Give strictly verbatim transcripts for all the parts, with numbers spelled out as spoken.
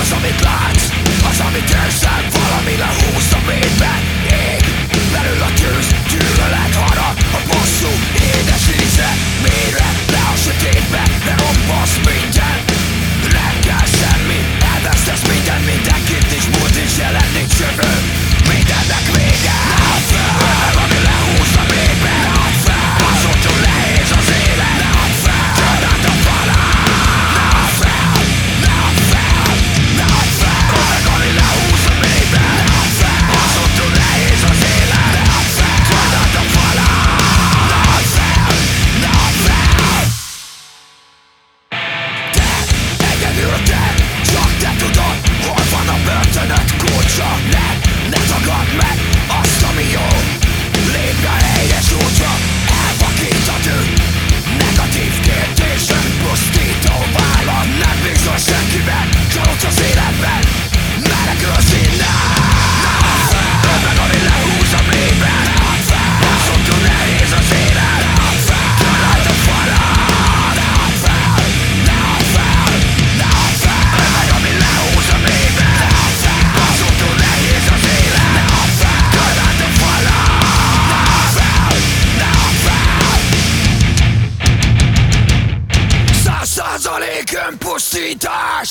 Az, amit látsz, az, amit érzel, valami lehúz a mélybe. Ég belül a tűz, gyűlölet harag, a bosszú édes íze. Mélyre, le a sötétbe, ne robbasz minden. Nem kell semmi, elvesztesz minden, mindenkit nincs múlt, nincs jelen, nincs jövő. Mindennek vége. Ládd fel, valami lehúz a mélybe. Ládd fel, azótól nehéz az élet. Ládd fel, törd át a falát. Ládd fel, ládd fel, ládd fel, valami lehúz a mélybe. Ládd fel, azótól nehéz az élet. Ládd fel, törd át a falát. Ládd fel, ládd fel. Te, egyedül te, csak te tudod, hol van a börtönöd kulcsa. Ne, ne tagadd meg azt, ami jó. Lépj a helyes útra, elvakít a tű. Negatív kérdések, pusztító vállal. Nem bízol senkiben, csalódsz az életben. Menekülsz innen. Öld meg, ami lehúz a mélyben. Azótól nehéz az élet. Törd át a falát. Ládd fel, ládd fel, ládd fel. Öld meg, ami lehúz a mélyben. Azótól nehéz az élet. Törd át a falát. Ládd fel, ládd fel. Száz százalék önpusztítás.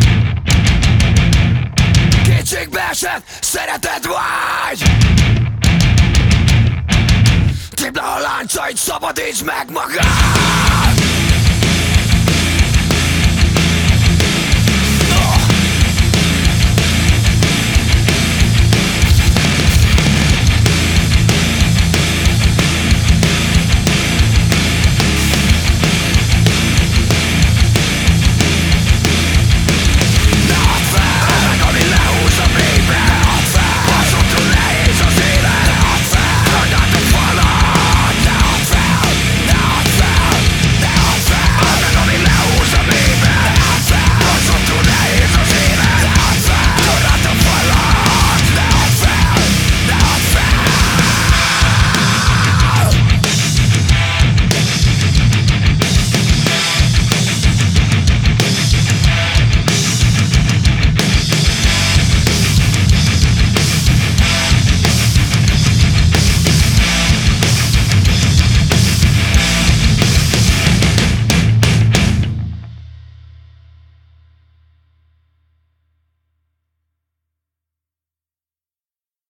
Kétségbeesett szeretet vágy. Tépd le a láncait, szabadítsd meg magad.